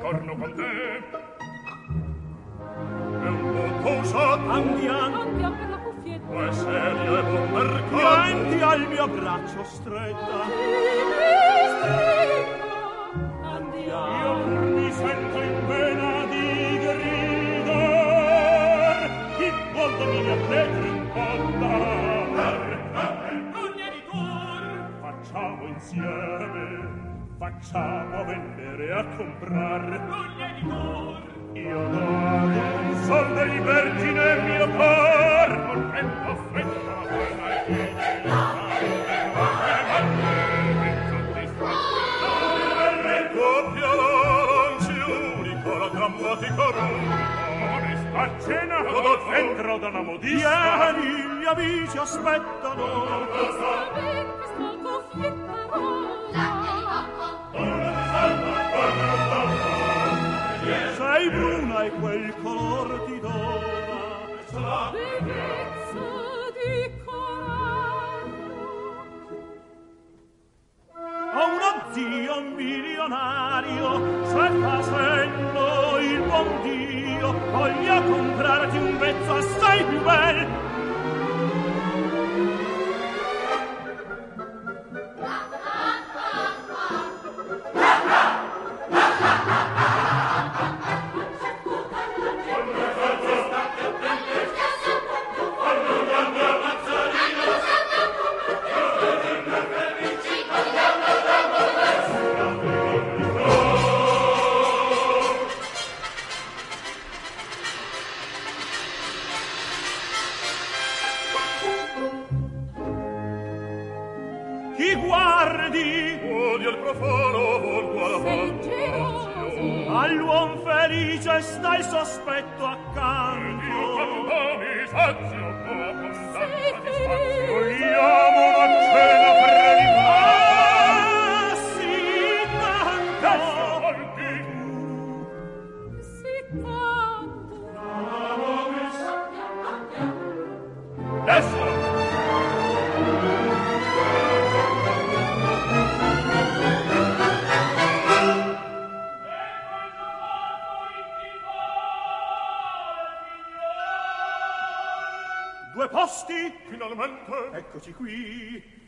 torno con te. E un po' cosa andiamo per la cuffietta. Ma è serio e buon mercato. Vienti al mio braccio stretta. Andiamo. Io pur mi sento in pena di gridar. Chi vuol di mia allegri un po' dar. Facciamo insieme, facciamo vendere a comprar. Io do un sol dei vergine mio cor. Non prendo fretta, coppia l'anzi unico, la drammatica rumba. A cena o dentro da una modista. Vieni, gli amici aspettano. Sei bruna e quel color ti dona bellezza di coraggio. Ho uno zio milionario, se facendo il buon Dio voglia comprarti un vezzo assai più bel. Chi guardi odia il profano volto alla fantasia. All'uom felice sta il sospetto accanto. Io quando mi sazio può con tanta dispazio. Vogliamo una cena prelibata. Sì, tanto. Sì, tanto. Destra. Due posti? Finalmente. Eccoci qui.